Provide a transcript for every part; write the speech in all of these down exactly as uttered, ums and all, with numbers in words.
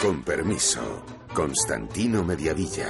con permiso. Constantino Mediavilla.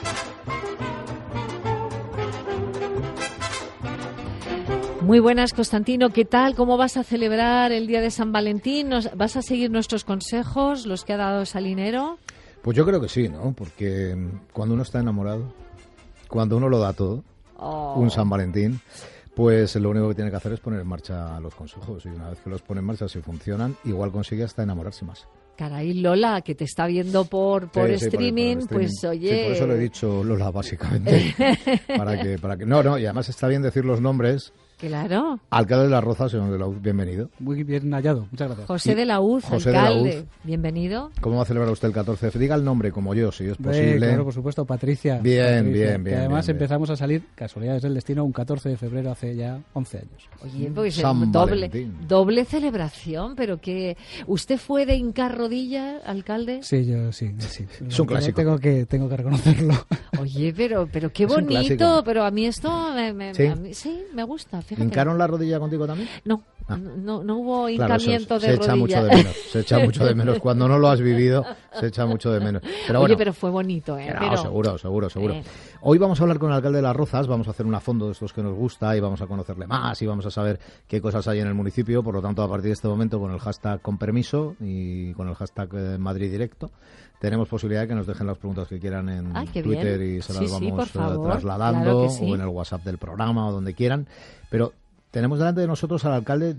Muy buenas, Constantino. ¿Qué tal? ¿Cómo vas a celebrar el día de San Valentín? ¿Nos, ¿Vas a seguir nuestros consejos, los que ha dado Salinero? Pues yo creo que sí, ¿no? Porque cuando uno está enamorado, cuando uno lo da todo, oh. un San Valentín, pues lo único que tiene que hacer es poner en marcha los consejos. Y una vez que los pone en marcha, si funcionan, igual consigue hasta enamorarse más. Caray, Lola, que te está viendo por, por, sí, streaming, sí, por, por streaming, pues oye... Sí, por eso lo he dicho Lola, básicamente. para que, para que... No, no, y además está bien decir los nombres. Claro. Alcalde de Las Rozas, señor de la U Z, bienvenido. Muy bien hallado, muchas gracias. José de la U Z, José alcalde, de la U Z. Bienvenido. ¿Cómo va a celebrar usted el catorce de febrero? Diga el nombre como yo, si es posible. Eh, claro, por supuesto, Patricia. Bien, Patricia, bien, bien. Que además bien, empezamos bien. a salir, casualidades del destino, un catorce de febrero hace ya once años. Oye, pues San doble, Valentín. doble celebración, pero que... ¿Usted fue de hincar rodillas, alcalde? Sí, yo sí. sí. Es un clásico. Tengo que, tengo que reconocerlo. Oye, pero, pero qué Es un bonito, clásico. pero a mí esto me, me, ¿Sí? a mí, sí, me gusta, fíjate. ¿Hincaron la rodilla contigo también? No, Ah. no, no hubo Claro, hincamiento se, de se echa rodilla. mucho de menos, se echa mucho de menos. Cuando no lo has vivido, se echa mucho de menos. Pero Oye, bueno, pero fue bonito, ¿eh? no, pero... seguro, seguro, seguro. Eh. Hoy vamos a hablar con el alcalde de Las Rozas, vamos a hacer un afondo de estos que nos gusta y vamos a conocerle más y vamos a saber qué cosas hay en el municipio. Por lo tanto, a partir de este momento, con el hashtag con permiso y con el hashtag eh, Madrid Directo, tenemos posibilidad de que nos dejen las preguntas que quieran en Ay, qué Twitter bien. y se Sí, las sí, vamos por eh, favor. trasladando, Claro que sí. o en el WhatsApp del programa o donde quieran. Pero tenemos delante de nosotros al alcalde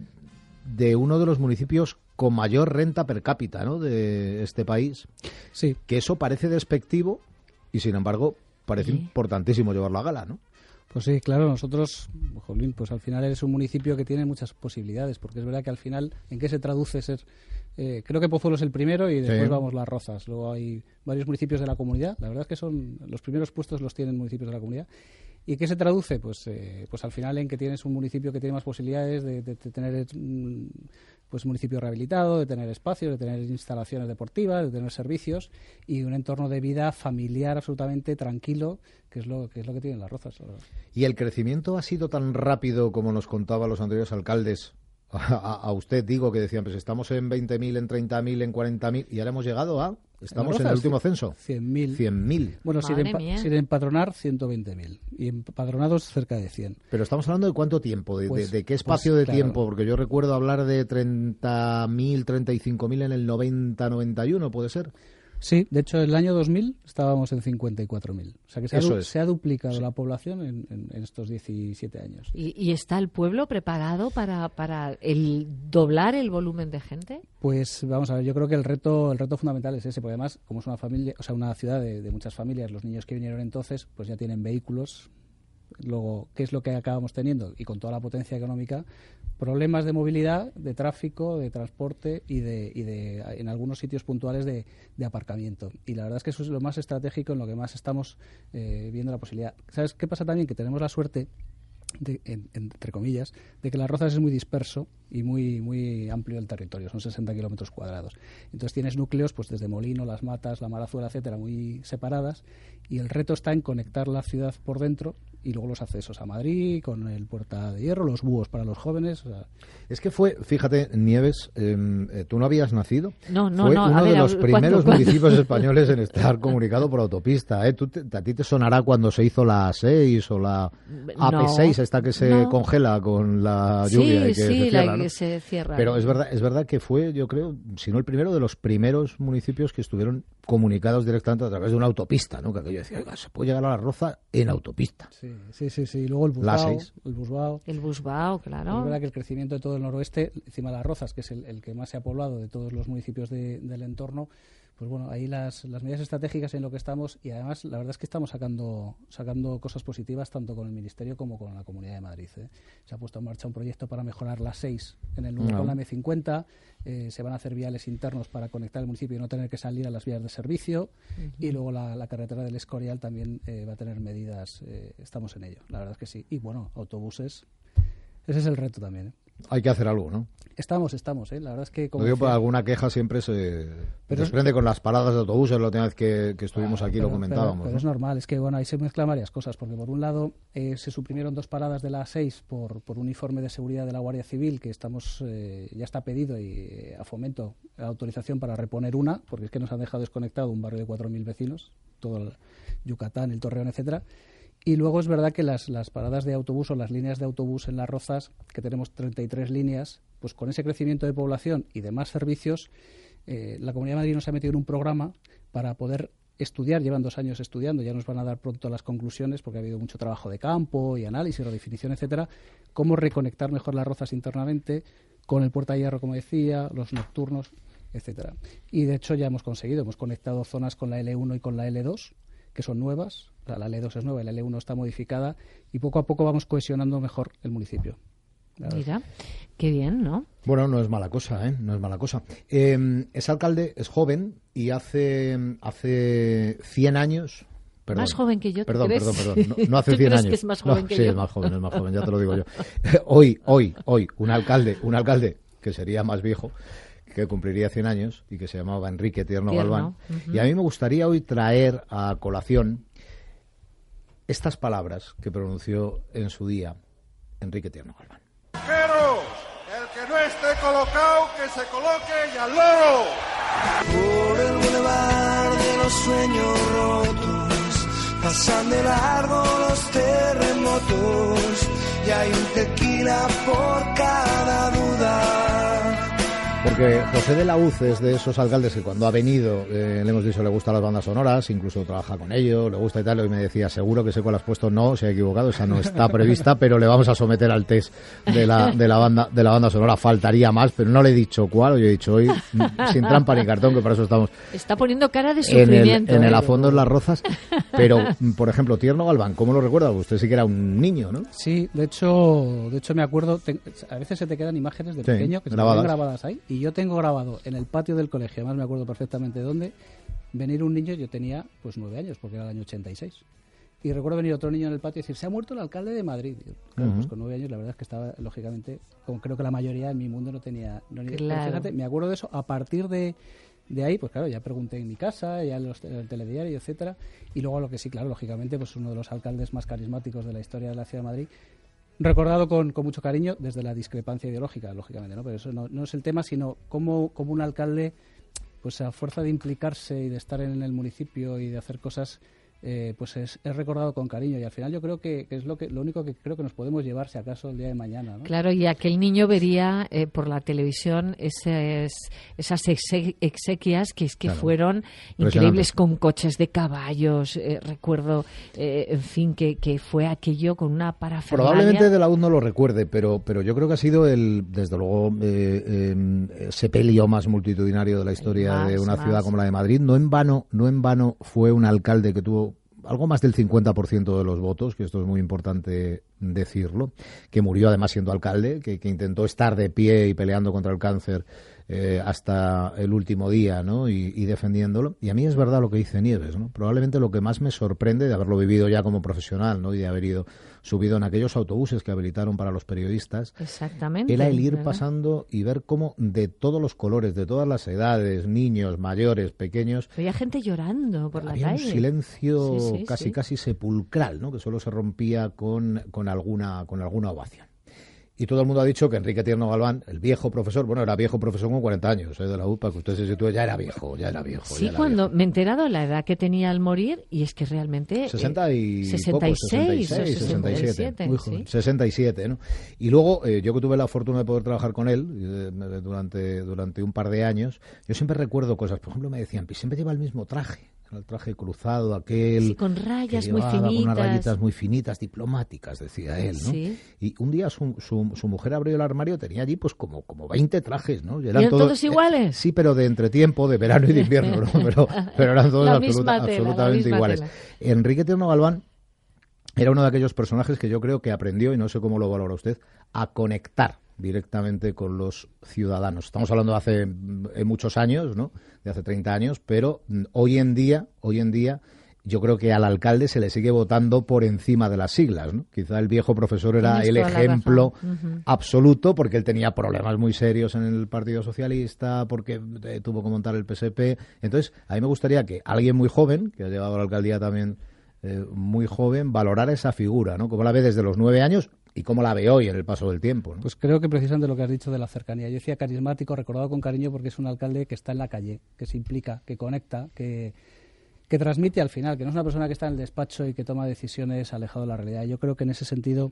de uno de los municipios con mayor renta per cápita, ¿no?, de este país. Sí. Que eso parece despectivo y, sin embargo, parece Sí. importantísimo llevarlo a gala, ¿no? Pues sí, claro, nosotros, jolín, pues al final es un municipio que tiene muchas posibilidades, porque es verdad que al final, ¿en qué se traduce ser? Eh, creo que Pozuelo es el primero y después Sí. vamos Las Rozas. Luego hay varios municipios de la comunidad. La verdad es que son los primeros puestos los tienen municipios de la comunidad. ¿Y qué se traduce? Pues, eh, pues al final en que tienes un municipio que tiene más posibilidades de, de, de tener un pues, municipio rehabilitado, de tener espacios, de tener instalaciones deportivas, de tener servicios y un entorno de vida familiar absolutamente tranquilo, que es lo que es lo que tienen Las Rozas. ¿Y el crecimiento ha sido tan rápido como nos contaban los anteriores alcaldes? A, a, a usted digo que decían, pues estamos en veinte mil, en treinta mil, en cuarenta mil y ahora hemos llegado a... Estamos en, en el último censo. cien mil. cien mil. Bueno, sin, Madre empa mía. sin empadronar, ciento veinte mil. Y empadronados, cerca de cien. Pero estamos hablando de cuánto tiempo, de, Pues, de, de qué espacio pues, de claro. tiempo, porque yo recuerdo hablar de treinta mil, treinta y cinco mil en el noventa, noventa y uno, ¿puede ser? Sí, de hecho, en el año dos mil estábamos en cincuenta y cuatro mil. O sea que se ha, Eso du es. se ha duplicado Sí. la población en, en, en estos diecisiete años. ¿Y, y está el pueblo preparado para, para el doblar el volumen de gente? Pues vamos a ver, yo creo que el reto el reto fundamental es ese, porque además, como es una familia, o sea, una ciudad de, de muchas familias, los niños que vinieron entonces, pues ya tienen vehículos. Luego, ¿qué es lo que acabamos teniendo? Y con toda la potencia económica, problemas de movilidad, de tráfico, de transporte y de, y de en algunos sitios puntuales de, de aparcamiento. Y la verdad es que eso es lo más estratégico, en lo que más estamos eh, viendo la posibilidad. ¿Sabes qué pasa también? Que tenemos la suerte, de, en, entre comillas, de que Las Rozas es muy disperso y muy muy amplio el territorio, son sesenta kilómetros cuadrados. Entonces tienes núcleos pues desde Molino, Las Matas, La Marazuela, etcétera, muy separadas, y el reto está en conectar la ciudad por dentro y luego los accesos a Madrid con el Puerta de Hierro, los búhos para los jóvenes. O sea... Es que fue, fíjate, Nieves, eh, tú no habías nacido. No, no, fue no. uno A ver, de los ¿cuándo, primeros cuándo? municipios españoles en estar comunicado por autopista. ¿eh? Tú te, a ti te sonará cuando se hizo la A seis o la A P seis, No, esta que se no. congela con la lluvia Sí, y que sí, se cierra, la ¿no? que se cierra. Pero es verdad, es verdad que fue, yo creo, si no el primero de los primeros municipios que estuvieron comunicados directamente a través de una autopista, ¿no? Que aquello decía, oiga, se puede llegar a La Roza en autopista. Sí, sí, sí, sí. Luego el La Busbao, seis. el Busbao. El Busbao, claro. Es verdad que el crecimiento de todo el noroeste, encima de Las Rozas, que es el, el que más se ha poblado de todos los municipios de, del entorno, pues bueno, ahí las, las medidas estratégicas en lo que estamos, y además la verdad es que estamos sacando sacando cosas positivas tanto con el Ministerio como con la Comunidad de Madrid. ¿eh? Se ha puesto en marcha un proyecto para mejorar la seis en el nudo No. con la eme cincuenta, eh, se van a hacer viales internos para conectar el municipio y no tener que salir a las vías de servicio, uh-huh. y luego la, la carretera del Escorial también eh, va a tener medidas, eh, estamos en ello, la verdad es que sí. Y bueno, autobuses, ese es el reto también. ¿eh? hay que hacer algo, ¿no? Estamos, estamos, ¿eh? La verdad es que... Como Lo digo, decía, por alguna queja siempre se pero desprende es, con las paradas de autobuses. La última vez que, que estuvimos ah, aquí pero, lo comentábamos. Pero, pero ¿no? es normal, es que bueno, ahí se mezclan varias cosas, porque por un lado eh, se suprimieron dos paradas de la A seis por, por un informe de seguridad de la Guardia Civil, que estamos eh, ya está pedido y eh, a Fomento la autorización para reponer una, porque es que nos han dejado desconectado un barrio de cuatro mil vecinos, todo el Yucatán, el Torreón, etcétera. Y luego es verdad que las, las paradas de autobús o las líneas de autobús en Las Rozas, que tenemos treinta y tres líneas, pues con ese crecimiento de población y de más servicios, eh, la Comunidad de Madrid nos ha metido en un programa para poder estudiar, llevan dos años estudiando, ya nos van a dar pronto las conclusiones, porque ha habido mucho trabajo de campo y análisis, redefinición, etcétera, cómo reconectar mejor Las Rozas internamente con el Puerta de Hierro, como decía, los nocturnos, etcétera. Y de hecho ya hemos conseguido, hemos conectado zonas con la L uno y con la L dos, que son nuevas, o sea, la L dos es nueva y la L uno está modificada, y poco a poco vamos cohesionando mejor el municipio. Mira, qué bien, ¿no? Bueno, no es mala cosa, ¿eh? No es mala cosa. Eh, ese alcalde es joven y hace, hace cien años... Perdón, más joven que yo, ¿tú perdón, crees? perdón, perdón, no, no hace ¿Tú cien crees años. que es más joven no, que sí, yo? es más joven, es más joven, ya te lo digo yo. Hoy, hoy, hoy, un alcalde, un alcalde que sería más viejo, que cumpliría cien años y que se llamaba Enrique Tierno, Tierno. Galván. Uh-huh. Y a mí me gustaría hoy traer a colación estas palabras que pronunció en su día Enrique Tierno Galván. El que no esté colocado, que se coloque y al loro. Por el bulevar de los sueños rotos, pasan de largo los terremotos, y hay un tequila por cada duda. Porque José de la Uz es de esos alcaldes que cuando ha venido, eh, le hemos dicho, le gustan las bandas sonoras, incluso trabaja con ellos, le gusta y tal, y me decía, seguro que sé cuál has puesto, no, se ha equivocado, esa no está prevista, pero le vamos a someter al test de la, de la banda de la banda sonora, faltaría más, pero no le he dicho cuál, yo he dicho hoy, sin trampa ni cartón, que para eso estamos. Está poniendo cara de En sufrimiento. el, en ¿eh? el a fondo en Las Rozas, pero, por ejemplo, Tierno Galván, ¿cómo lo recuerda? Usted sí que era un niño, ¿no? Sí, de hecho, de hecho me acuerdo, te, a veces se te quedan imágenes de Sí, pequeño que se grabadas. quedan grabadas ahí, y yo tengo grabado en el patio del colegio, además me acuerdo perfectamente dónde, venir un niño, yo tenía pues nueve años, porque era el año ochenta y seis. Y recuerdo venir otro niño en el patio y decir, se ha muerto el alcalde de Madrid. Y yo, claro, Uh-huh. pues con nueve años la verdad es que estaba, lógicamente, como creo que la mayoría en mi mundo no tenía... No, ni- Claro. pero fíjate, me acuerdo de eso, a partir de, de ahí, pues claro, ya pregunté en mi casa, ya en, los, en el telediario, etcétera. Y luego lo que sí, claro, lógicamente, pues uno de los alcaldes más carismáticos de la historia de la ciudad de Madrid, recordado con, con mucho cariño desde la discrepancia ideológica, lógicamente, ¿no? Pero eso no, no es el tema, sino cómo, cómo un alcalde, pues a fuerza de implicarse y de estar en el municipio y de hacer cosas, eh, pues es, es recordado con cariño. Y al final yo creo que, que es lo que lo único que creo que nos podemos llevar, si acaso, el día de mañana, ¿no? Claro, y aquel niño vería eh, por la televisión esas, esas exe- exequias que es que Claro. fueron increíbles, con coches de caballos, eh, recuerdo, eh, en fin, que, que fue aquello con una parafernalia. Probablemente de la U no lo recuerde, pero, pero yo creo que ha sido el, desde luego, eh, eh, sepelio más multitudinario de la historia Más, de una más. ciudad como la de Madrid. No en vano, no en vano fue un alcalde que tuvo algo más del cincuenta por ciento de los votos, que esto es muy importante decirlo, que murió además siendo alcalde, que, que intentó estar de pie y peleando contra el cáncer eh, hasta el último día, ¿no? Y, y defendiéndolo. Y a mí es verdad lo que dice Nieves, ¿no? Probablemente lo que más me sorprende de haberlo vivido ya como profesional, ¿no? Y de haber ido subido en aquellos autobuses que habilitaron para los periodistas, Exactamente. era el ir ¿verdad? pasando y ver cómo de todos los colores, de todas las edades, niños, mayores, pequeños, Había gente llorando por la había un calle. silencio Sí, sí, casi sí. casi sepulcral, ¿no? Que solo se rompía con, con alguna con alguna ovación. Y todo el mundo ha dicho que Enrique Tierno Galván, el viejo profesor, bueno, era viejo profesor con cuarenta años, ¿eh? De la U, para que usted se sitúe, ya era viejo, ya era viejo. Sí, ya era cuando viejo. me he enterado la edad que tenía al morir, y es que realmente... eh, sesenta y sesenta y poco, seis sesenta y seis, o sesenta y siete, sesenta y siete, muy sí. joven, sesenta y siete, ¿no? Y luego, eh, yo que tuve la fortuna de poder trabajar con él eh, durante, durante un par de años, yo siempre recuerdo cosas, por ejemplo, me decían, "Pi, siempre lleva el mismo traje, el traje cruzado, aquel... Sí, con rayas que muy llevaba, con unas finitas. rayitas muy finitas, diplomáticas", decía él, ¿no? Sí. Y un día su, su, su mujer abrió el armario, tenía allí pues como, como veinte trajes, ¿no? Y eran ¿Y eran todos iguales? eh, sí, pero de entretiempo, de verano y de invierno, ¿no? Pero, pero eran todos La absoluta- misma tela, la absolutamente misma iguales. tela. Enrique Tierno Galván era uno de aquellos personajes que yo creo que aprendió, y no sé cómo lo valora usted, a conectar directamente con los ciudadanos. Estamos hablando de hace mm, muchos años, ¿no? De hace treinta años, pero mm, hoy en día, hoy en día yo creo que al alcalde se le sigue votando por encima de las siglas, ¿no? Quizá el viejo profesor era Tienes el toda la ejemplo razón. Uh-huh. absoluto, porque él tenía problemas muy serios en el Partido Socialista, porque eh, tuvo que montar el P S P. Entonces, a mí me gustaría que alguien muy joven, que ha llegado a la alcaldía también eh, muy joven, valorara esa figura, ¿no? Cómo la ve desde los nueve años y cómo la ve hoy en el paso del tiempo, ¿no? Pues creo que precisamente lo que has dicho de la cercanía. Yo decía carismático, recordado con cariño, porque es un alcalde que está en la calle, que se implica, que conecta, que... que transmite al final, que no es una persona que está en el despacho y que toma decisiones alejado de la realidad. Yo creo que en ese sentido,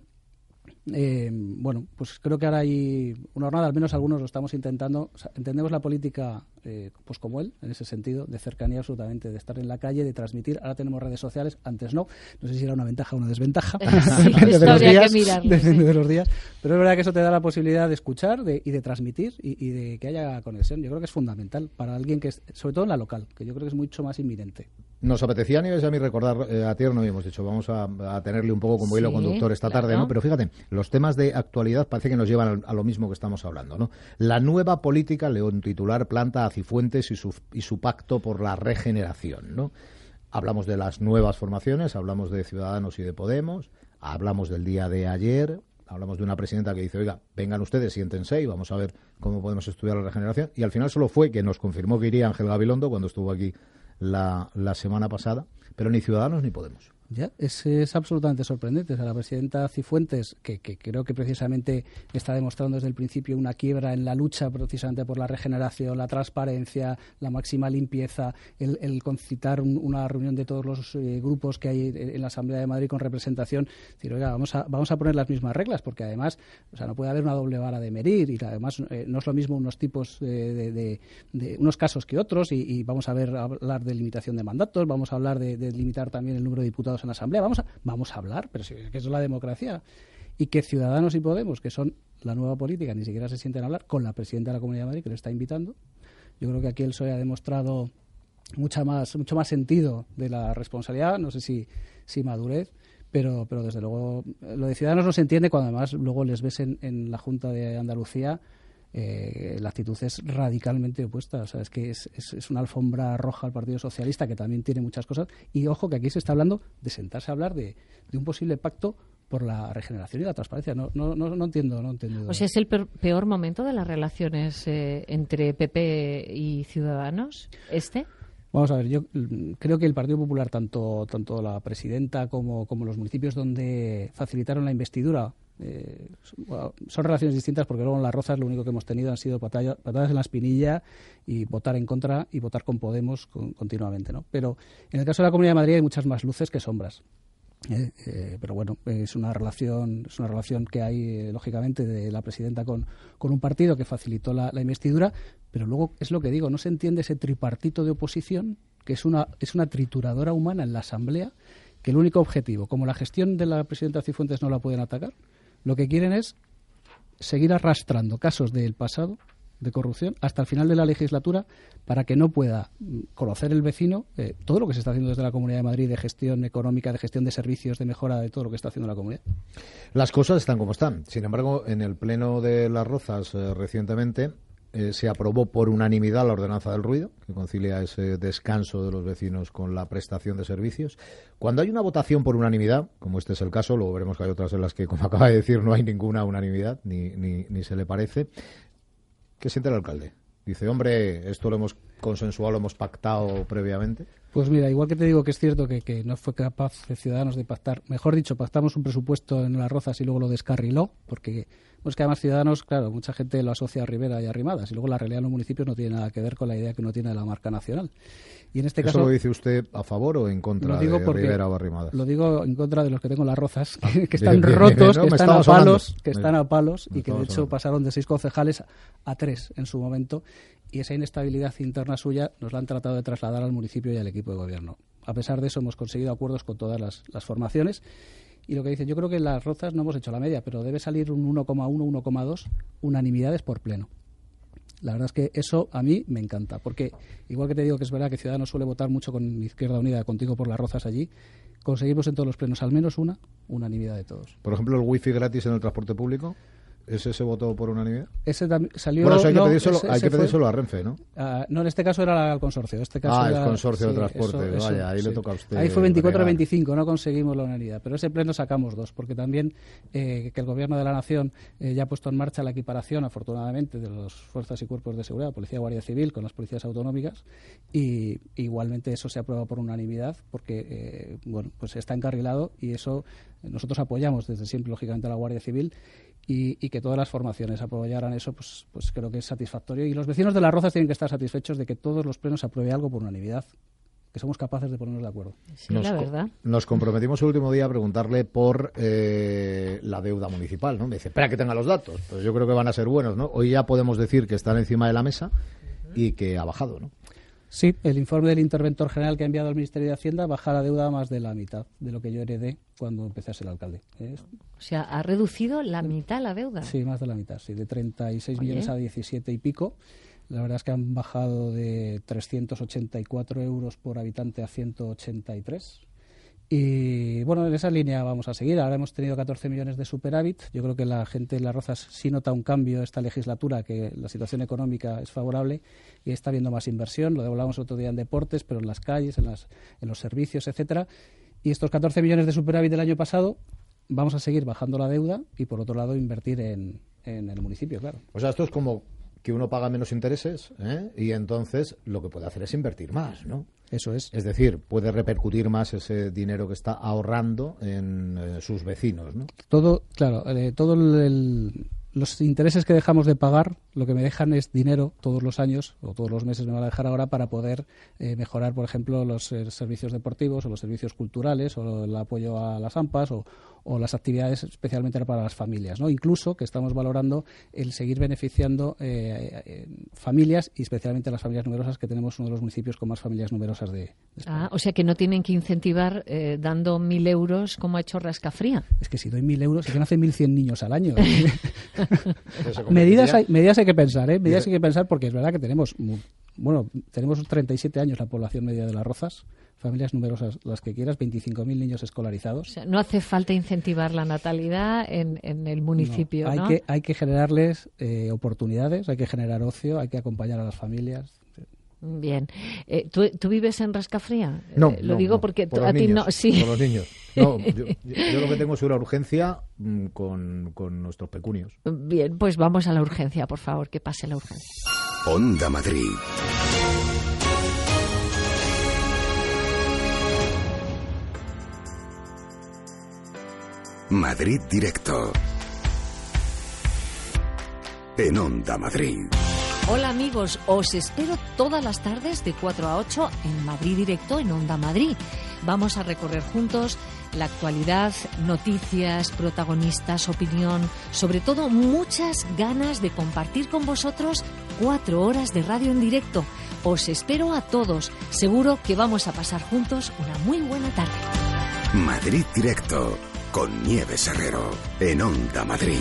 eh, bueno, pues creo que ahora hay una jornada, al menos algunos lo estamos intentando. O sea, entendemos la política eh, pues como él, en ese sentido, de cercanía absolutamente, de estar en la calle, de transmitir. Ahora tenemos redes sociales, antes no. No sé si era una ventaja o una desventaja. Sí, depende de los días, que mirarlo, depende sí. de los días. Pero es verdad que eso te da la posibilidad de escuchar de, y de transmitir y, y de que haya conexión. Yo creo que es fundamental para alguien que, es, sobre todo en la local, que yo creo que es mucho más inminente. Nos apetecía, Nieves, a mí recordar eh, a Tierno y hemos dicho, vamos a, a tenerle un poco como hilo Sí, conductor esta claro. tarde, ¿no? Pero fíjate, los temas de actualidad parece que nos llevan a lo mismo que estamos hablando, ¿no? La nueva política, leo un titular, planta a Cifuentes y su, y su pacto por la regeneración, ¿no? Hablamos de las nuevas formaciones, hablamos de Ciudadanos y de Podemos, hablamos del día de ayer, hablamos de una presidenta que dice, oiga, vengan ustedes, siéntense y vamos a ver cómo podemos estudiar la regeneración. Y al final solo fue que nos confirmó que iría Ángel Gabilondo cuando estuvo aquí La, la semana pasada, pero ni Ciudadanos ni Podemos. Ya, es, es absolutamente sorprendente. O sea, la presidenta Cifuentes, que, que creo que precisamente está demostrando desde el principio una quiebra en la lucha precisamente por la regeneración, la transparencia, la máxima limpieza, el, el concitar un, una reunión de todos los eh, grupos que hay en la Asamblea de Madrid con representación. Es decir, oiga, vamos a, vamos a poner las mismas reglas, porque además, o sea, no puede haber una doble vara de medir y además eh, no es lo mismo unos tipos eh, de, de, de unos casos que otros y, y vamos a ver a hablar de limitación de mandatos, vamos a hablar de, de limitar también el número de diputados en la Asamblea, vamos a, vamos a hablar, pero si que eso es la democracia. Y que Ciudadanos y Podemos, que son la nueva política, ni siquiera se sienten a hablar con la presidenta de la Comunidad de Madrid, que le está invitando. Yo creo que aquí el P S O E ha demostrado mucha más, mucho más sentido de la responsabilidad, no sé si, si madurez, pero, pero desde luego lo de Ciudadanos no se entiende cuando además luego les ves en, en la Junta de Andalucía. Eh, la actitud es radicalmente opuesta. O sea, es que es, es, es una alfombra roja al Partido Socialista, que también tiene muchas cosas. Y ojo que aquí se está hablando de sentarse a hablar de, de un posible pacto por la regeneración y la transparencia. No, no, no, no entiendo, no entiendo. O sea, ¿es el peor, peor momento de las relaciones eh, entre P P y Ciudadanos? ¿Este? Vamos a ver, yo creo que el Partido Popular, tanto, tanto la presidenta como, como los municipios donde facilitaron la investidura, Eh, son relaciones distintas, porque luego en Las Rozas lo único que hemos tenido han sido batalla, patadas en la espinilla y votar en contra y votar con Podemos con, continuamente, ¿no? Pero en el caso de la Comunidad de Madrid hay muchas más luces que sombras. Eh, eh, pero bueno, es una relación es una relación que hay, eh, lógicamente, de la presidenta con, con un partido que facilitó la, la investidura, pero luego es lo que digo, no se entiende ese tripartito de oposición, que es una, es una trituradora humana en la Asamblea, que el único objetivo, como la gestión de la presidenta Cifuentes no la pueden atacar, lo que quieren es seguir arrastrando casos del pasado de corrupción hasta el final de la legislatura para que no pueda conocer el vecino eh, todo lo que se está haciendo desde la Comunidad de Madrid de gestión económica, de gestión de servicios, de mejora de todo lo que está haciendo la comunidad. Las cosas están como están. Sin embargo, en el Pleno de Las Rozas eh, recientemente eh, se aprobó por unanimidad la ordenanza del ruido, que concilia ese descanso de los vecinos con la prestación de servicios. Cuando hay una votación por unanimidad, como este es el caso, luego veremos que hay otras en las que, como acaba de decir, no hay ninguna unanimidad, ni, ni, ni se le parece. ¿Qué siente el alcalde? Dice, hombre, esto lo hemos consensuado, lo hemos pactado previamente. Pues mira, igual que te digo que es cierto que, que no fue capaz de Ciudadanos de pactar, mejor dicho, pactamos un presupuesto en Las Rozas y luego lo descarriló, porque pues que además Ciudadanos, claro, mucha gente lo asocia a Rivera y a Arrimadas, y luego la realidad en los municipios no tiene nada que ver con la idea que uno tiene de la marca nacional. Y en este ¿Eso caso, lo dice usted a favor o en contra lo digo de porque, Rivera o Arrimadas? Lo digo en contra de los que tengo en Las Rozas, que, Ah, que están bien, bien, rotos, bien, no, que, están a palos, que están a palos, y que de hecho sonando. pasaron de seis concejales a tres en su momento, y esa inestabilidad interna suya nos la han tratado de trasladar al municipio y al equipo de gobierno. A pesar de eso, hemos conseguido acuerdos con todas las, las formaciones. Y lo que dicen, yo creo que en Las Rozas no hemos hecho la media, pero debe salir un uno coma uno, uno coma dos unanimidades por pleno. La verdad es que eso a mí me encanta, porque igual que te digo que es verdad que Ciudadanos suele votar mucho con Izquierda Unida, contigo por Las Rozas allí, conseguimos en todos los plenos al menos una unanimidad de todos. Por ejemplo, el wifi gratis en el transporte público. ¿Ese se votó por unanimidad? Ese salió... Bueno, eso hay que no, pedírselo, ese, hay ese que fue, pedírselo a Renfe, ¿no? Uh, no, en este caso era el consorcio. En este caso ah, era, el consorcio sí, de transporte. Eso, Vaya, eso, ahí sí. le toca a usted. Ahí fue veinticuatro a bregar. veinticinco, no conseguimos la unanimidad. Pero ese pleno sacamos dos, porque también eh, que el Gobierno de la Nación eh, ya ha puesto en marcha la equiparación, afortunadamente, de las fuerzas y cuerpos de seguridad, Policía, Guardia Civil, con las policías autonómicas, y igualmente eso se aprueba por unanimidad, porque eh, bueno, pues está encarrilado y eso nosotros apoyamos desde siempre, lógicamente, a la Guardia Civil. Y, y que todas las formaciones apoyaran eso, pues, pues creo que es satisfactorio. Y los vecinos de Las Rozas tienen que estar satisfechos de que todos los plenos apruebe algo por unanimidad, que somos capaces de ponernos de acuerdo. Sí, nos, la verdad. Nos comprometimos el último día a preguntarle por eh, la deuda municipal, ¿no? Me dice, espera que tenga los datos. Pues yo creo que van a ser buenos, ¿no? Hoy ya podemos decir que están encima de la mesa y que ha bajado, ¿no? Sí, el informe del interventor general que ha enviado al Ministerio de Hacienda baja la deuda a más de la mitad de lo que yo heredé cuando empecé a ser alcalde. ¿Es? O sea, ha reducido la mitad la deuda. Sí, más de la mitad, sí, de treinta y seis Oye. millones a diecisiete y pico. La verdad es que han bajado de trescientos ochenta y cuatro euros por habitante a ciento ochenta y tres. Y bueno, en esa línea vamos a seguir. Ahora hemos tenido catorce millones de superávit. Yo creo que la gente en Las Rozas sí nota un cambio esta legislatura, que la situación económica es favorable y está habiendo más inversión. Lo hablábamos otro día en deportes, pero en las calles, en, las, en los servicios, etcétera. Y estos catorce millones de superávit del año pasado vamos a seguir bajando la deuda y, por otro lado, invertir en, en el municipio, claro. O sea, esto es como que uno paga menos intereses, ¿eh? Y entonces lo que puede hacer es invertir más, ¿no? Eso es. Es decir, puede repercutir más ese dinero que está ahorrando en eh, sus vecinos, ¿no? Todo, claro, eh, todo el, el, los intereses que dejamos de pagar, lo que me dejan es dinero todos los años, o todos los meses me van a dejar ahora, para poder eh, mejorar, por ejemplo, los eh, servicios deportivos o los servicios culturales o el apoyo a las AMPAs o, o las actividades especialmente para las familias, ¿no? Incluso que estamos valorando el seguir beneficiando eh, eh, familias y especialmente las familias numerosas, que tenemos uno de los municipios con más familias numerosas de, de España. Ah, o sea que no tienen que incentivar eh, dando mil euros como ha hecho Rascafría. Es que si doy mil euros, es que nacen mil cien niños al año. medidas, hay, medidas hay que pensar, ¿eh? Medidas hay que pensar porque es verdad que tenemos, bueno, tenemos treinta y siete años la población media de Las Rozas, familias numerosas las que quieras, veinticinco mil niños escolarizados. O sea, no hace falta incentivar la natalidad en, en el municipio, no, hay ¿no? Que, hay que generarles eh, oportunidades, hay que generar ocio, hay que acompañar a las familias. Bien. Eh, ¿tú, ¿Tú vives en Rascafría? No, eh, Lo no, digo no, porque por tú, a ti niños, no. Sí. Por los niños. No, yo, yo lo que tengo es una urgencia mmm, con, con nuestros pecunios. Bien, pues vamos a la urgencia, por favor, que pase la urgencia. Onda Madrid. Madrid Directo. En Onda Madrid. Hola amigos, os espero todas las tardes de cuatro a ocho en Madrid Directo, en Onda Madrid. Vamos a recorrer juntos la actualidad, noticias, protagonistas, opinión, sobre todo muchas ganas de compartir con vosotros cuatro horas de radio en directo. Os espero a todos, seguro que vamos a pasar juntos una muy buena tarde. Madrid Directo, con Nieves Herrero, en Onda Madrid.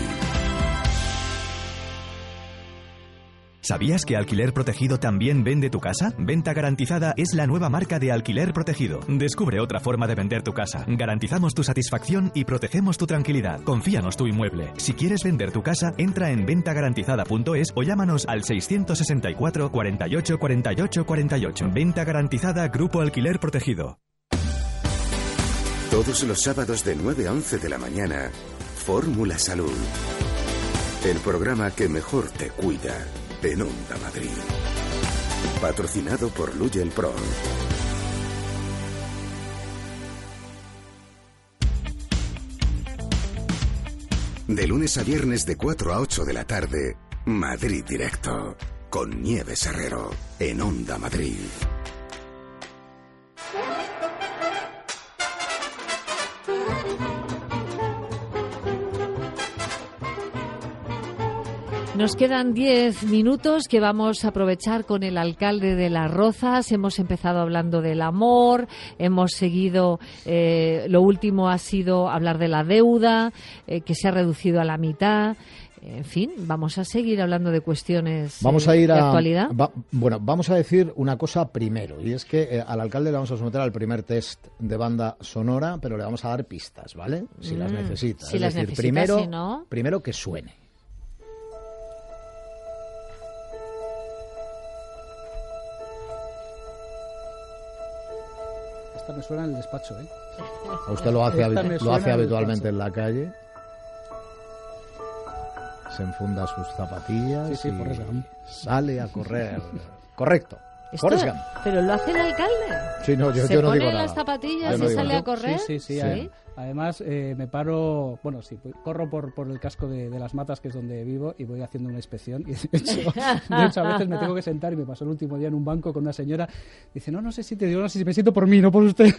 ¿Sabías que Alquiler Protegido también vende tu casa? Venta Garantizada es la nueva marca de Alquiler Protegido. Descubre otra forma de vender tu casa. Garantizamos tu satisfacción y protegemos tu tranquilidad. Confíanos tu inmueble. Si quieres vender tu casa, entra en venta garantizada punto es o llámanos al seiscientos sesenta y cuatro, cuarenta y ocho, cuarenta y ocho, cuarenta y ocho. Venta Garantizada Grupo Alquiler Protegido. Todos los sábados de nueve a once de la mañana, Fórmula Salud. El programa que mejor te cuida. En Onda Madrid. Patrocinado por Luyel Pro. De lunes a viernes de cuatro a ocho de la tarde, Madrid Directo. Con Nieves Herrero. En Onda Madrid. Nos quedan diez minutos que vamos a aprovechar con el alcalde de Las Rozas. Hemos empezado hablando del amor, hemos seguido, eh, lo último ha sido hablar de la deuda, eh, que se ha reducido a la mitad. En fin, vamos a seguir hablando de cuestiones vamos eh, a ir de a, actualidad. Va, bueno, vamos a decir una cosa primero, y es que eh, al alcalde le vamos a someter al primer test de banda sonora, pero le vamos a dar pistas, ¿vale? Si mm, las necesita. Si es las decir, necesita, primero, si no... primero que suene. esta me suena en el despacho, ¿eh? Usted lo hace, Esta me habi- lo suena hace en el habitualmente despacho. en la calle. Se enfunda sus zapatillas Sí, sí, y Forrest Gump. sale a correr. Correcto. Esto- Forrest Gump. ¿Pero lo hace el alcalde? Sí, no, yo, ¿Se yo no pone digo nada. las zapatillas Yo no y digo sale nada. a correr? Sí, sí, sí. ¿Sí? a- Además, eh, me paro, bueno, sí, pues, corro por, por el casco de, de las Matas, que es donde vivo, y voy haciendo una inspección. Y de hecho, de hecho, a veces me tengo que sentar, y me pasó el último día en un banco con una señora. Dice, no, no sé si te digo, no sé si me siento por mí, no por usted.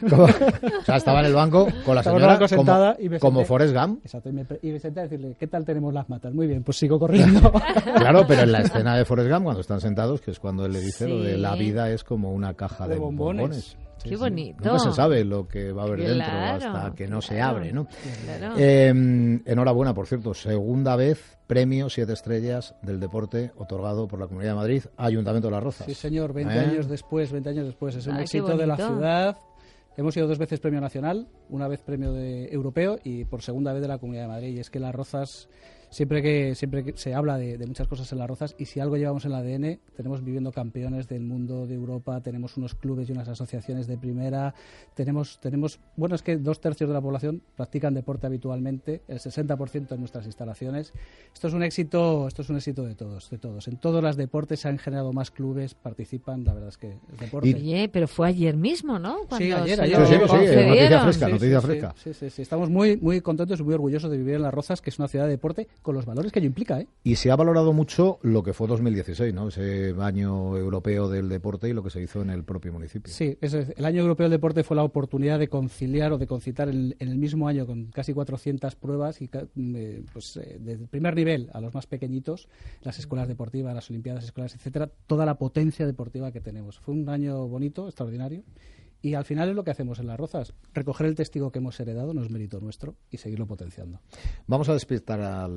O sea, estaba en el banco con la Estaba en el señora banco sentada como, y me como senté. Forrest Gump. Exacto, y me, y me senté a decirle, ¿qué tal tenemos las Matas? Muy bien, pues sigo corriendo. Claro, pero en la escena de Forrest Gump, cuando están sentados, que es cuando él le dice lo de Sí. la vida es como una caja de, De bombones. bombones. Qué bonito. Nunca se sabe lo que va a haber Claro, dentro hasta que no se claro, abre, ¿no? claro. Eh, enhorabuena, por cierto, segunda vez premio siete estrellas del deporte otorgado por la Comunidad de Madrid, Ayuntamiento de Las Rozas. Sí, señor, veinte ¿Eh? años después, veinte años después. Es un Ay, qué éxito de la bonito. ciudad. Hemos sido dos veces premio nacional, una vez premio de europeo y por segunda vez de la Comunidad de Madrid. Y es que Las Rozas, siempre que siempre que se habla de, de muchas cosas en Las Rozas, y si algo llevamos en el A D N, tenemos viviendo campeones del mundo, de Europa, tenemos unos clubes y unas asociaciones de primera, tenemos, tenemos bueno, es que dos tercios de la población practican deporte habitualmente, el sesenta por ciento en nuestras instalaciones. Esto es un éxito, esto es un éxito de todos, de todos. En todos los deportes se han generado más clubes, participan, la verdad es que el deporte... Oye, pero fue ayer mismo, ¿no? Sí, Cuando ayer, se ayer. lo Sí, sí, sí, concedieron. noticia fresca, Sí, noticia sí, fresca. Sí, sí, sí. Estamos muy, muy contentos y muy orgullosos de vivir en Las Rozas, que es una ciudad de deporte con los valores que ello implica, ¿eh? Y se ha valorado mucho lo que fue dos mil dieciséis, ¿no? Ese año europeo del deporte y lo que se hizo en el propio municipio. Sí, es decir, el Año Europeo del Deporte fue la oportunidad de conciliar o de concitar en, en el mismo año con casi cuatrocientas pruebas y ca- eh, pues eh, desde el primer nivel a los más pequeñitos, las escuelas deportivas, las olimpiadas escolares, etcétera, toda la potencia deportiva que tenemos. Fue un año bonito, extraordinario. Y al final es lo que hacemos en Las Rozas, recoger el testigo que hemos heredado, no es mérito nuestro, y seguirlo potenciando. Vamos a despistar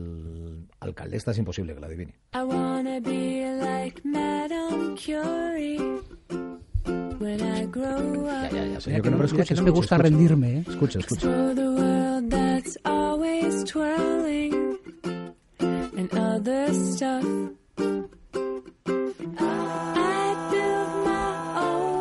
al alcalde. Esta es imposible que la adivine. I wanna be like Madame Curie when I grow up. Ya, ya, ya sé Mira yo que que no, no, pero mira escucha, que no me escucha, gusta escucha. rendirme, ¿eh? Escucha, escucha. Explore the world that's always twirling and other stuff. I built my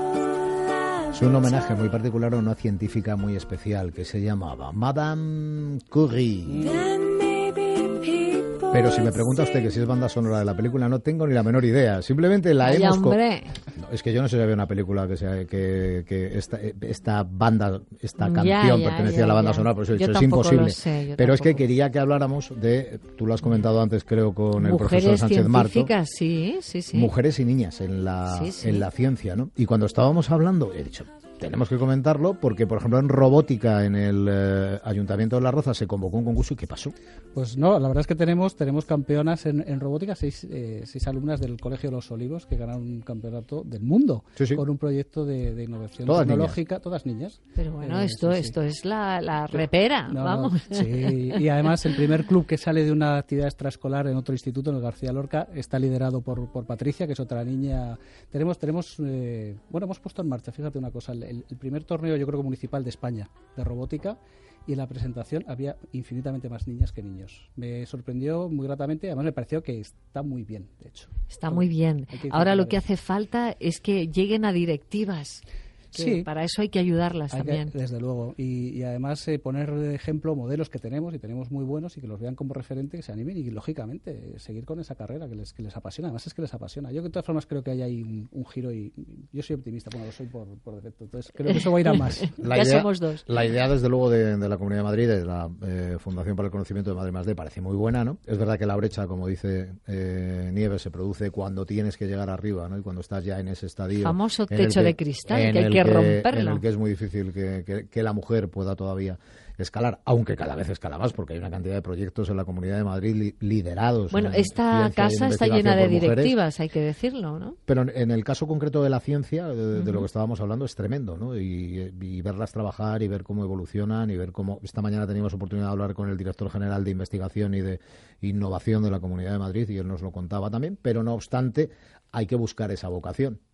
own life. Es un homenaje muy particular a una científica muy especial que se llamaba Madame Curie. Then maybe people Pero si me pregunta usted que si es banda sonora de la película, no tengo ni la menor idea. Simplemente la Vaya, hemos... co- hombre. No, es que yo no sé si había una película que sea que, que esta, esta banda, esta Ya, canción ya, pertenecía ya, a la banda ya. sonora, por eso he Yo dicho, es tampoco imposible. lo sé, yo Pero es que tampoco. quería que habláramos de, tú lo has comentado antes creo con el profesor Mujeres Sánchez Marto, científicas, sí, sí, sí. mujeres y niñas en la, Sí, sí. en la ciencia, ¿no? Y cuando estábamos hablando, he dicho, tenemos que comentarlo porque, por ejemplo, en robótica en el eh, Ayuntamiento de Las Rozas se convocó un concurso y ¿qué pasó? Pues no, la verdad es que tenemos tenemos campeonas en, en robótica, seis, eh, seis alumnas del Colegio de los Olivos que ganaron un campeonato del mundo Sí, sí. con un proyecto de, de innovación Todas tecnológica, todas niñas. Pero bueno, Eh, esto, sí, sí. esto es la, la repera, No, no, vamos. sí, y además el primer club que sale de una actividad extraescolar en otro instituto, en el García Lorca, está liderado por, por Patricia, que es otra niña. Tenemos, tenemos eh, bueno, hemos puesto en marcha, fíjate una cosa, el, el primer torneo yo creo que municipal de España de robótica, y en la presentación había infinitamente más niñas que niños. Me sorprendió muy gratamente, además me pareció que está muy bien, de hecho. Está muy bien. Hay que Ahora lo incentivar que eso. hace falta es que lleguen a directivas. Que Sí. Para eso hay que ayudarlas Hay que- también. desde luego. Y, y además eh, poner de ejemplo modelos que tenemos y tenemos muy buenos y que los vean como referente, que se animen y, lógicamente, eh, seguir con esa carrera que les, que les apasiona. Además es que les apasiona. Yo, de todas formas, creo que hay ahí un, un giro y yo soy optimista. Bueno, lo soy por, por defecto. Entonces, creo que eso va a ir a más. Ya somos dos. La idea, desde luego, de, de la Comunidad de Madrid, de la eh, Fundación para el Conocimiento de Madrid más D, parece muy buena, ¿no? Es verdad que la brecha, como dice eh, Nieves, se produce cuando tienes que llegar arriba, ¿no? Y cuando estás ya en ese estadio... Famoso en el techo de cristal, en que hay el que romperlo. En el que es muy difícil que, que- que la mujer pueda todavía escalar, aunque cada vez escala más, porque hay una cantidad de proyectos en la Comunidad de Madrid li- liderados. Bueno, en esta ciencia y en casa está investigación llena de por mujeres. directivas, hay que decirlo, ¿no? Pero en, en el caso concreto de la ciencia, de, de lo que estábamos hablando, es tremendo, ¿no? Y, y verlas trabajar y ver cómo evolucionan y ver cómo... Esta mañana teníamos oportunidad de hablar con el director general de investigación y de innovación de la Comunidad de Madrid y él nos lo contaba también, pero no obstante hay que buscar esa vocación.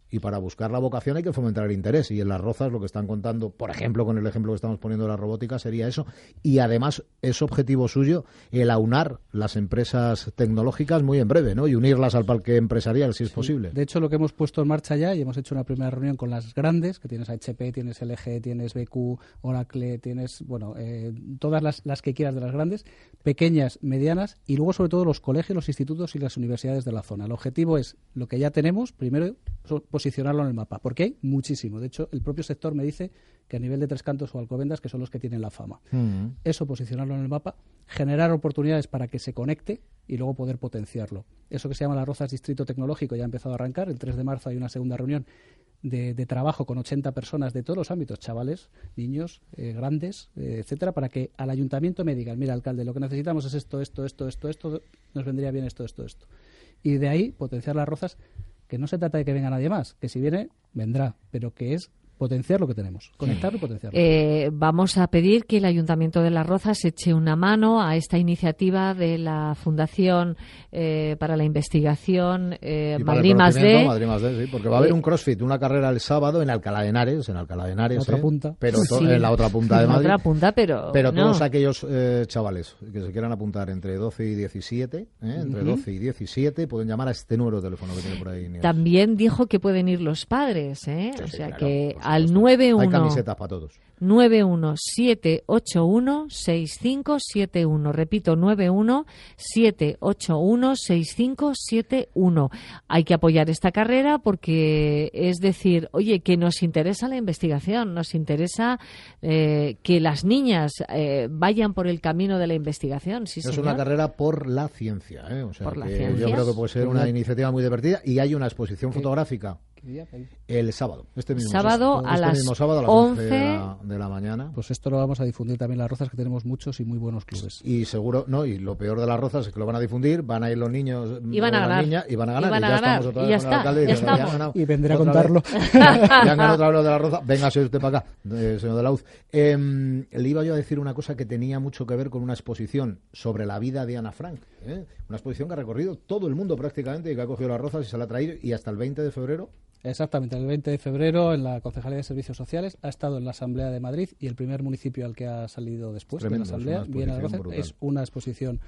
Y para buscar la vocación hay que fomentar el interés. Y en Las Rozas lo que están contando, por ejemplo, con el ejemplo que estamos poniendo de la robótica, sería eso. Y además es objetivo suyo el aunar las empresas tecnológicas muy en breve, ¿no? Y unirlas al parque empresarial, si es Sí. posible. De hecho, lo que hemos puesto en marcha ya, y hemos hecho una primera reunión con las grandes, que tienes H P, tienes L G, tienes B Q, Oracle, tienes, bueno, eh, todas las, las que quieras de las grandes, pequeñas, medianas, y luego sobre todo los colegios, los institutos y las universidades de la zona. El objetivo es lo que ya tenemos, primero so- posicionarlo en el mapa, porque hay muchísimo. De hecho, el propio sector me dice que a nivel de Tres Cantos o Alcobendas, que son los que tienen la fama. Mm. Eso, posicionarlo en el mapa, generar oportunidades para que se conecte y luego poder potenciarlo. Eso que se llama Las Rozas Distrito Tecnológico ya ha empezado a arrancar. El tres de marzo hay una segunda reunión de, de trabajo con ochenta personas de todos los ámbitos, chavales, niños, eh, grandes, eh, etcétera, para que al ayuntamiento me digan, mira, alcalde, lo que necesitamos es esto, esto, esto, esto, esto, nos vendría bien esto, esto, esto. Y de ahí potenciar Las Rozas, que no se trata de que venga nadie más, que si viene, vendrá, pero que es potenciar lo que tenemos, conectarlo y potenciarlo. Eh, vamos a pedir que el Ayuntamiento de Las Rozas eche una mano a esta iniciativa de la Fundación eh, para la Investigación eh, Y para Madrid el más conocimiento, D. Madrid más D, sí, porque va a haber Eh, un CrossFit, una carrera el sábado en Alcalá de Henares, en Alcalá de Henares, La otra ¿eh? punta. pero to- Sí. en la otra punta de En la Madrid. otra punta, pero, Pero no. todos aquellos eh, chavales que se quieran apuntar entre doce y diecisiete, ¿eh? entre Ujú. doce y diecisiete, pueden llamar a este número de teléfono que tiene por ahí. Nieves. También dijo que pueden ir los padres, ¿eh? Sí, o sí, sea claro, que por al supuesto. nueve Hay uno camisetas para todos. nueve uno siete ocho uno seis cinco siete uno. Repito, nueve uno siete ocho uno seis cinco siete uno. Hay que apoyar esta carrera porque es decir, oye, que nos interesa la investigación, nos interesa eh, que las niñas eh, vayan por el camino de la investigación. Sí, Es señor. una carrera por la ciencia, ¿eh? O sea, Por la que ciencia. yo creo que puede ser una iniciativa muy divertida y hay una exposición ¿Qué? fotográfica ¿Qué día? ¿Qué día? el sábado, este mismo Sábado este a las mismo sábado a las once de once la, de la mañana. Pues esto lo vamos a difundir también en Las Rozas, que tenemos muchos y muy buenos clubes. Y seguro, no, y lo peor de Las Rozas es que lo van a difundir, van a ir los niños Y van a o las ganar. niñas y van a ganar. Y van a ya ganar. estamos otra Y vez ya con el está, alcalde ya diciendo, estamos. han ganado Y vendré a otra contarlo. vez. Ya han ganado otra vez los de La Roza. Véngase usted para acá, eh, señor de la U Z. Eh, le iba yo a decir una cosa que tenía mucho que ver con una exposición sobre la vida de Ana Frank. ¿eh? Una exposición que ha recorrido todo el mundo prácticamente y que ha cogido Las Rozas y se la ha traído y hasta el veinte de febrero. Exactamente, el veinte de febrero en la Concejalía de Servicios Sociales ha estado en la Asamblea de Madrid y el primer municipio al que ha salido después Tremendo, de la es Asamblea una viene a exposición Las Rozas. brutal. Es una exposición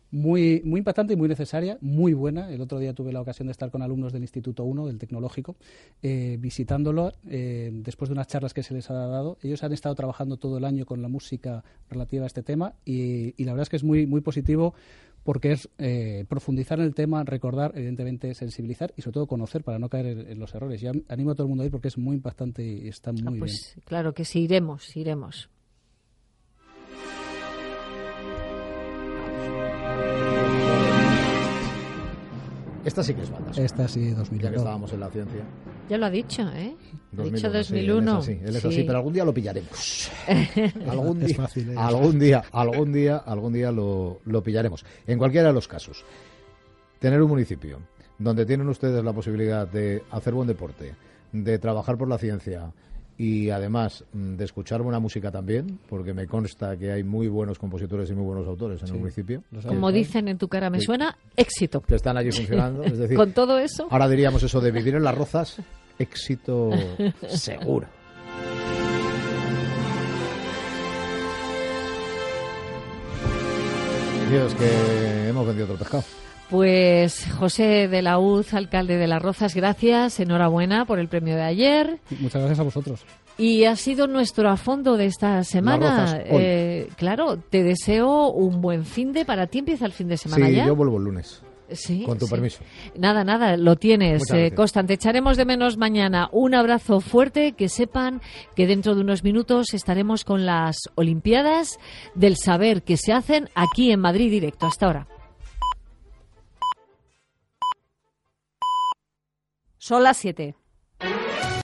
muy muy impactante y muy necesaria, muy buena. El otro día tuve la ocasión de estar con alumnos del Instituto uno, del Tecnológico, eh, visitándolo eh, después de unas charlas que se les ha dado. Ellos han estado trabajando todo el año con la música relativa a este tema y, y la verdad es que es muy, muy positivo porque es eh, profundizar en el tema, recordar, evidentemente sensibilizar y sobre todo conocer para no caer en, en los errores. Yo animo a todo el mundo a ir porque es muy impactante y está muy Ah, bien. pues claro que sí, iremos, iremos. Esta sí que es banda. Esta sí, dos mil uno. Ya que estábamos en la ciencia. Ya lo ha dicho, ¿eh? Ha dicho dos mil uno, dos mil uno. Sí, él es así, él es Sí. así, pero algún día lo pillaremos. algún Es día, fácil, ¿eh? algún día, algún día, algún día lo, lo pillaremos. En cualquiera de los casos, tener un municipio donde tienen ustedes la posibilidad de hacer buen deporte, de trabajar por la ciencia y además mm, de escuchar buena música también, porque me consta que hay muy buenos compositores y muy buenos autores en Sí. el municipio. Los Como hay. dicen en tu cara, me Sí. suena éxito. Que están allí funcionando. Es decir, Con todo eso, ahora diríamos eso de vivir en Las Rozas, éxito seguro. Dios, que hemos vendido otro pescado. pues José de la U Z, alcalde de Las Rozas, gracias, enhorabuena por el premio de ayer. Muchas gracias a vosotros. Y ha sido nuestro a fondo de esta semana. Rozas, hoy. Eh, claro, te deseo un buen fin de. ¿Para ti empieza el fin de semana Sí, ya? yo vuelvo el lunes. Sí, Con tu sí. permiso. Nada, nada, lo tienes, Muchas eh, gracias. Constan. Te echaremos de menos mañana. Un abrazo fuerte, que sepan que dentro de unos minutos estaremos con las Olimpiadas del Saber que se hacen aquí en Madrid Directo. Hasta ahora. Son las siete.